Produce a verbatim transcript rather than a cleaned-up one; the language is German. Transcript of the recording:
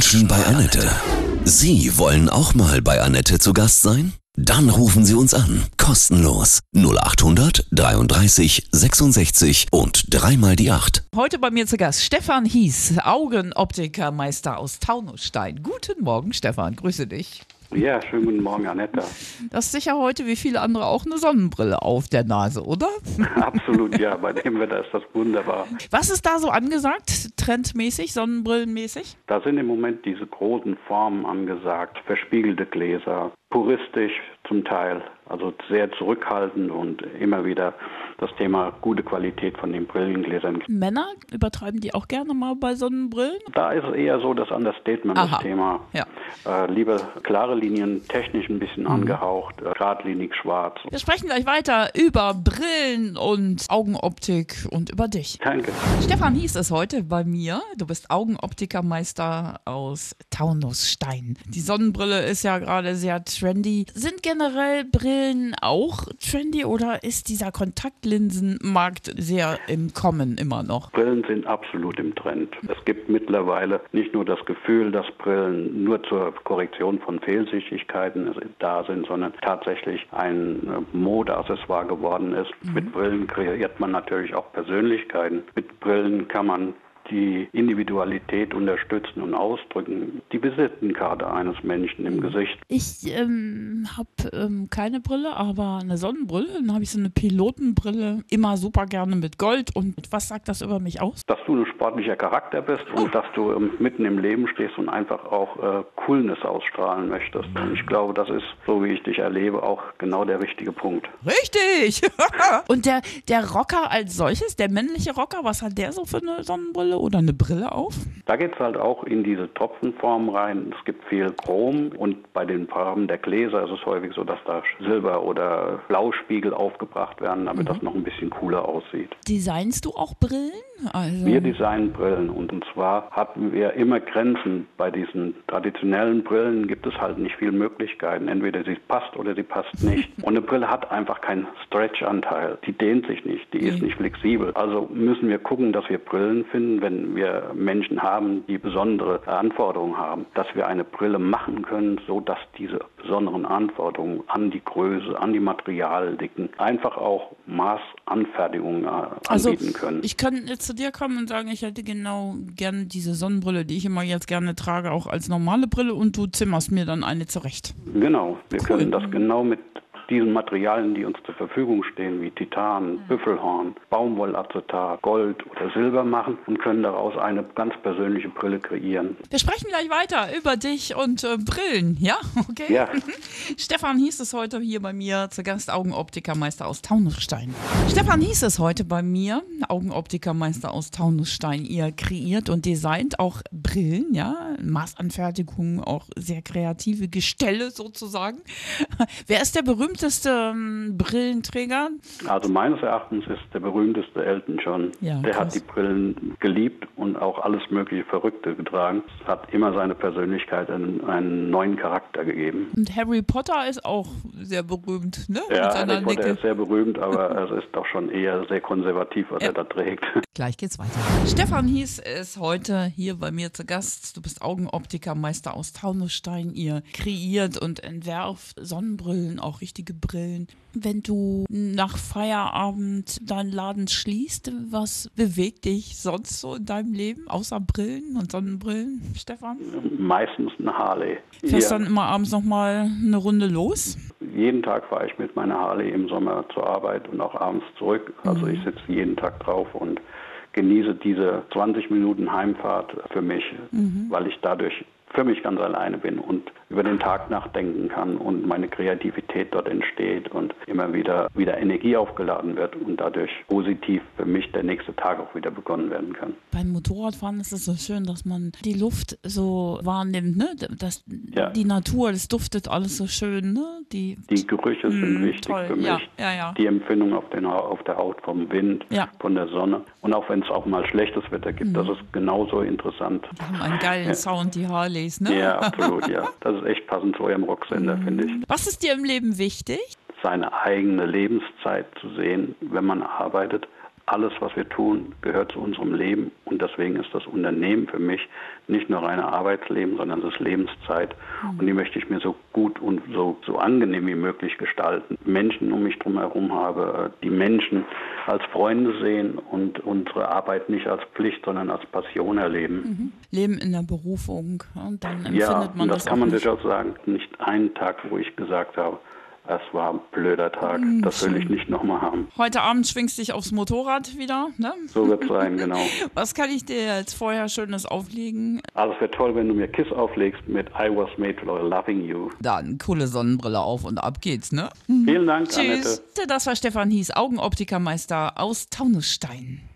Menschen bei Annette. Sie wollen auch mal bei Annette zu Gast sein? Dann rufen Sie uns an. Kostenlos. null acht hundert dreiunddreißig sechsundsechzig und dreimal die acht. Heute bei mir zu Gast Stefan Hies, Augenoptikermeister aus Taunusstein. Guten Morgen, Stefan. Grüße dich. Ja, schönen guten Morgen, Annette. Du hast sicher heute, wie viele andere, auch eine Sonnenbrille auf der Nase, oder? Absolut, ja. Bei dem Wetter ist das wunderbar. Was ist da so angesagt, trendmäßig, sonnenbrillenmäßig? Da sind im Moment diese großen Formen angesagt, verspiegelte Gläser, puristisch zum Teil, also sehr zurückhaltend und immer wieder das Thema gute Qualität von den Brillengläsern. Männer, übertreiben die auch gerne mal bei Sonnenbrillen? Da ist es eher so das Understatement, Aha. das Thema. Ja. Äh, lieber klare Linien, technisch ein bisschen mhm. angehaucht, äh, geradlinig schwarz. Wir sprechen gleich weiter über Brillen und Augenoptik und über dich. Danke. Stefan Hies ist heute bei mir. Du bist Augenoptikermeister aus Taunusstein. Die Sonnenbrille ist ja gerade sehr trendy. Sind generell Brillen auch trendy oder ist dieser Kontaktlinsenmarkt sehr im Kommen immer noch? Brillen sind absolut im Trend. Es gibt mittlerweile nicht nur das Gefühl, dass Brillen nur zur Korrektion von Fehlsichtigkeiten da sind, sondern tatsächlich ein Modeaccessoire geworden ist. Mhm. Mit Brillen kreiert man natürlich auch Persönlichkeiten. Mit Brillen kann man die Individualität unterstützen und ausdrücken, die Visitenkarte eines Menschen im Gesicht. Ich ähm, habe ähm, keine Brille, aber eine Sonnenbrille. Dann habe ich so eine Pilotenbrille, immer super gerne mit Gold. Und was sagt das über mich aus? Dass du ein sportlicher Charakter bist oh. und dass du ähm, mitten im Leben stehst und einfach auch äh, Coolness ausstrahlen möchtest. Und ich glaube, das ist, so wie ich dich erlebe, auch genau der richtige Punkt. Richtig! Und der, der Rocker als solches, der männliche Rocker, was hat der so für eine Sonnenbrille oder eine Brille auf? Da geht es halt auch in diese Tropfenform rein. Es gibt viel Chrom und bei den Farben der Gläser ist es häufig so, dass da Silber- oder Blauspiegel aufgebracht werden, damit mhm. das noch ein bisschen cooler aussieht. Designst du auch Brillen? Also wir designen Brillen und, und zwar hatten wir immer Grenzen. Bei diesen traditionellen Brillen gibt es halt nicht viele Möglichkeiten. Entweder sie passt oder sie passt nicht. Und eine Brille hat einfach keinen Stretch-Anteil. Die dehnt sich nicht, die ist nicht flexibel. Also müssen wir gucken, dass wir Brillen finden, wenn wir Menschen haben, die besondere Anforderungen haben, dass wir eine Brille machen können, so dass diese besonderen Anforderungen an die Größe, an die Materialdicken einfach auch Maßanfertigungen äh, also, anbieten können. Ich kann jetzt zu dir kommen und sagen, ich hätte genau gerne diese Sonnenbrille, die ich immer jetzt gerne trage, auch als normale Brille und du zimmerst mir dann eine zurecht. Genau, wir cool. können das genau mit diesen Materialien, die uns zur Verfügung stehen, wie Titan, Büffelhorn, Baumwollacetat, Gold oder Silber machen und können daraus eine ganz persönliche Brille kreieren. Wir sprechen gleich weiter über dich und äh, Brillen, ja? Okay. Ja. Stefan Hies ist heute hier bei mir zu Gast, Augenoptikermeister aus Taunusstein. Stefan Hies ist heute bei mir, Augenoptikermeister aus Taunusstein. Ihr kreiert und designt auch Brillen, ja? Maßanfertigungen, auch sehr kreative Gestelle sozusagen. Wer ist der berühmteste ähm, Brillenträger? Also meines Erachtens ist der berühmteste Elton John. Ja, der krass. hat die Brillen geliebt und auch alles mögliche Verrückte getragen. Es hat immer seine Persönlichkeit einen, einen neuen Charakter gegeben. Und Harry Potter ist auch sehr berühmt, ne? Ja, Mit seiner Harry Potter Nicke. ist sehr berühmt, aber es ist doch schon eher sehr konservativ, was Ja. er da trägt. Gleich geht's weiter. Stefan Hies ist heute hier bei mir zu Gast. Du bist Augenoptikermeister aus Taunusstein. Ihr kreiert und entwerft Sonnenbrillen, auch richtige Brillen. Wenn du nach Feierabend deinen Laden schließt, was bewegt dich sonst so in deinem Leben, außer Brillen und Sonnenbrillen, Stefan? Meistens eine Harley. Fährst Ja. dann immer abends nochmal eine Runde los? Jeden Tag fahre ich mit meiner Harley im Sommer zur Arbeit und auch abends zurück. Also ich sitze jeden Tag drauf und genieße diese zwanzig Minuten Heimfahrt für mich, mhm. weil ich dadurch für mich ganz alleine bin und über den Tag nachdenken kann und meine Kreativität dort entsteht und immer wieder wieder Energie aufgeladen wird und dadurch positiv für mich der nächste Tag auch wieder begonnen werden kann. Beim Motorradfahren ist es so schön, dass man die Luft so wahrnimmt, ne? Das, ja. Die Natur, das duftet alles so schön, ne? Die, die Gerüche sind mh, wichtig toll. für mich. Ja, ja, ja. Die Empfindung auf, den, auf der Haut vom Wind, ja. von der Sonne. Und auch wenn es auch mal schlechtes Wetter gibt, mhm. das ist genauso interessant. Die haben einen geilen ja. Sound, die Harleys, ne? Ja, absolut, ja. Das ist echt passend zu eurem Rocksender, mhm. finde ich. Was ist dir im Leben wichtig? Seine eigene Lebenszeit zu sehen, wenn man arbeitet, alles, was wir tun, gehört zu unserem Leben und deswegen ist das Unternehmen für mich nicht nur reine Arbeitsleben, sondern es ist Lebenszeit mhm. und die möchte ich mir so gut und so, so angenehm wie möglich gestalten. Menschen um mich drum herum habe, die Menschen als Freunde sehen und unsere Arbeit nicht als Pflicht, sondern als Passion erleben. Mhm. Leben in der Berufung und dann empfindet ja, man das, das kann auch man nicht. durchaus sagen. Nicht einen Tag, wo ich gesagt habe, es war ein blöder Tag, mhm, das will ich nicht nochmal haben. Heute Abend schwingst du dich aufs Motorrad wieder, ne? So wird es sein, genau. Was kann ich dir jetzt vorher Schönes auflegen? Also es wäre toll, wenn du mir Kiss auflegst mit I Was Made for Loving You. Dann coole Sonnenbrille auf und ab geht's, ne? Vielen Dank, Tschüss. Annette. Das war Stefan Hies, Augenoptikermeister aus Taunusstein.